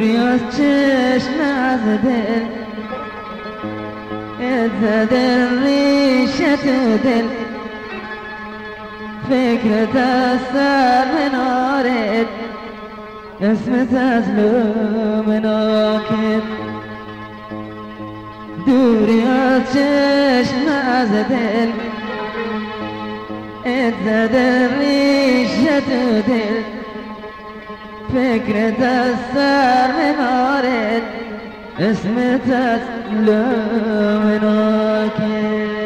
دوری از چشم از دل دل ریشه تو دل فکرت از سر منارت اسمت از لومناکت دوری از چشم از دل دل ریشه تو دل فکرت از سر منارت اسمت از لومناکت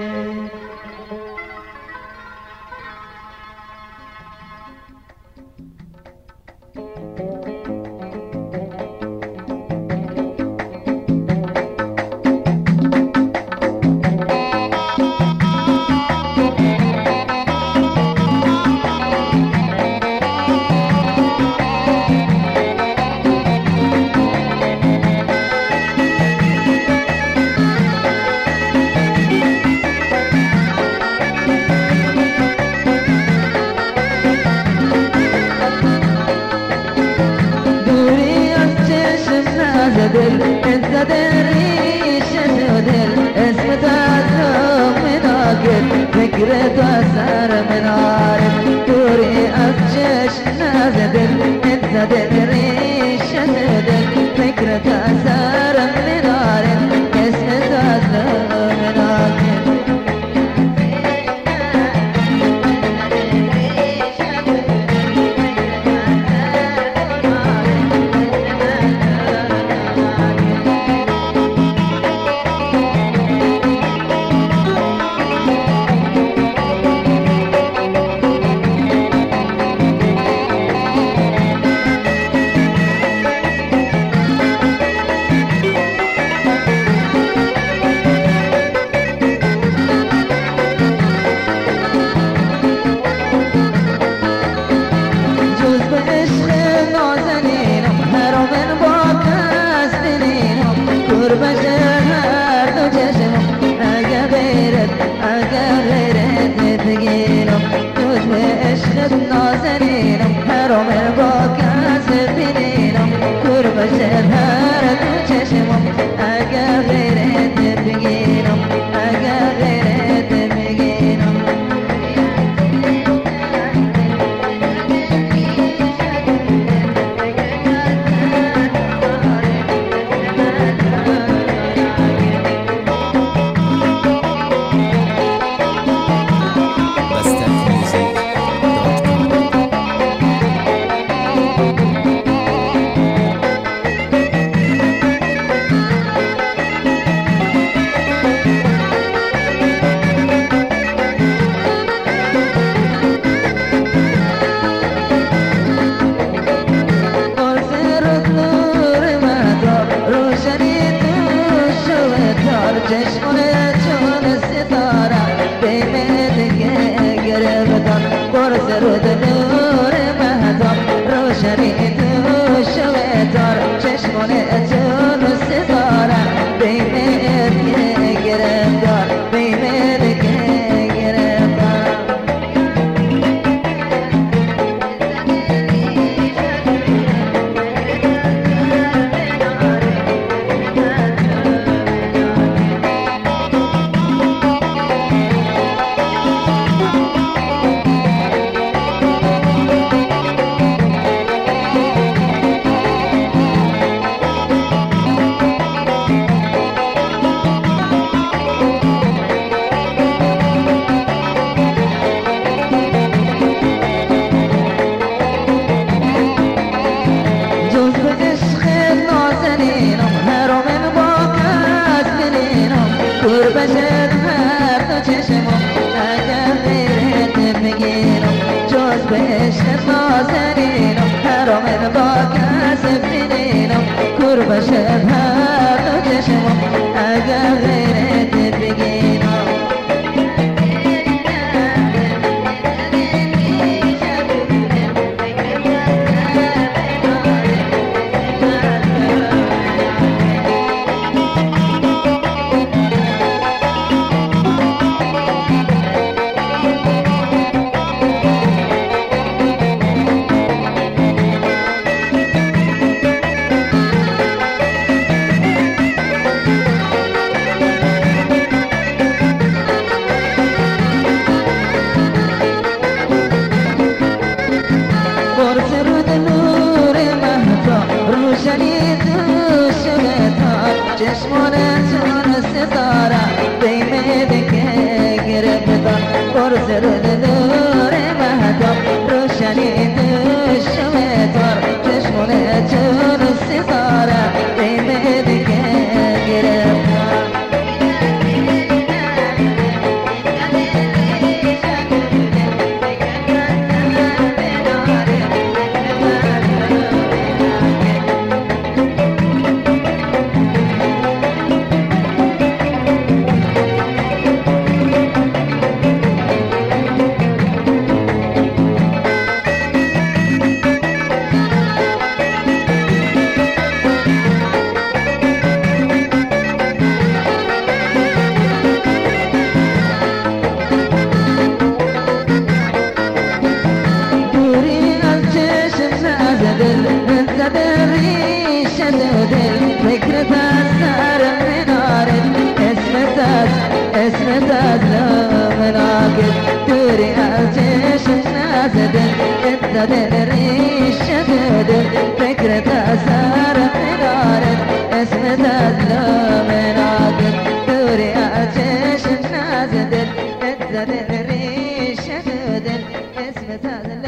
دل انت ریشه دل اسمت از لومناکت فکرت از سر منارت دوری از چشم از دل انت ریشه دل فکرت از سر منارت اسمت از لومناکت زرد نور مهتاب روشنی دشمتار چشمونتون ستاره بیمه دیگه گرفتار اسمتاز لو مناقد دوري الجيش النازدن انت دري الشدد فكرة أسار منارد اسمتاز لو مناقد دوري الجيش النازدن انت دري الشدد اسمتاز